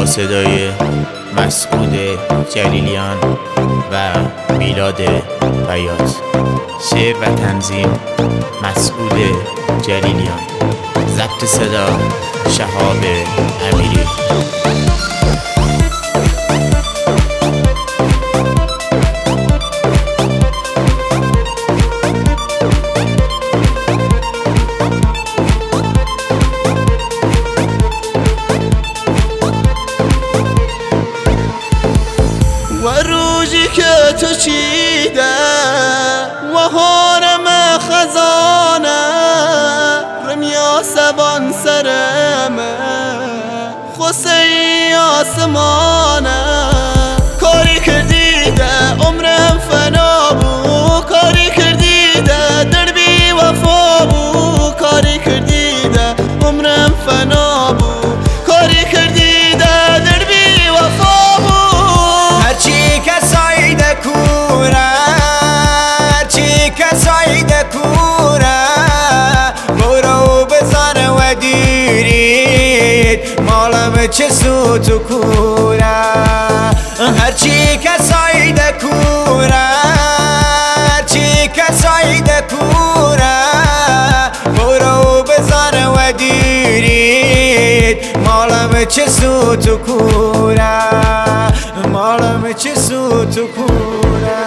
صدای مسعود جلیلیان و میلاد بیات. شعر و تنظیم مسعود جلیلیان. ضبط صدا شهاب امیری. و روزی که تو چیده و حارم خزانه رمیا سبان سرمه خوسی آسمانه کاری کردی ده عمرم فنا بو کاری کردی ده دربی وفا بو کاری کردی ده عمرم فنا بو کاری کردی ده دربی وفا بو هرچی کسایی دکوره هرچی کسایی دکوره برو بزن و دیرید مالم چه سوت و کوره هرچی کسایی دکوره هرچی کسایی دکوره برو بزن و دیرید مالم چه سوت و کوره مالم چه سوت و کوره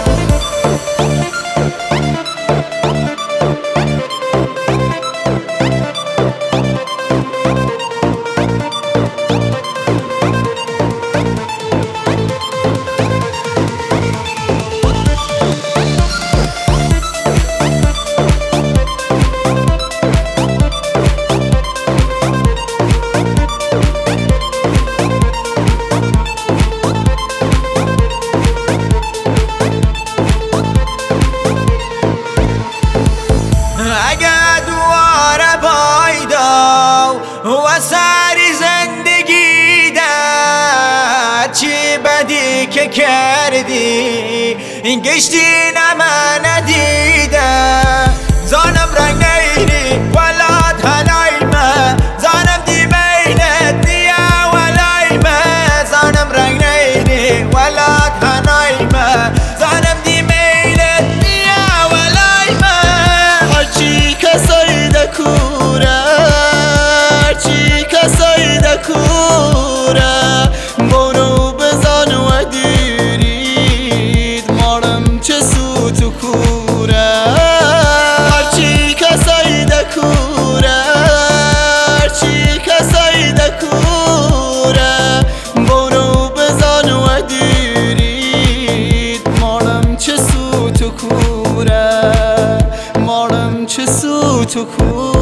و سری زندگی ده چی بدی که کردی این گشتی نمه ندیده زانم رنگ نیری ولاد هلایمه زانم دی بینت نیا ولایمه زانم رنگ نیری ولاد هلایمه زانم دی بینت نیا ولایمه هرچی کسایی دکوره هرچی کسایی دکوره برو بزن و دیرید مارم چه سوت و کوره هرچی کسایی دکوره هرچی کسایی دکوره برو بزن و دیرید مارم چه سوت و کوره مارم چه سوت و کوره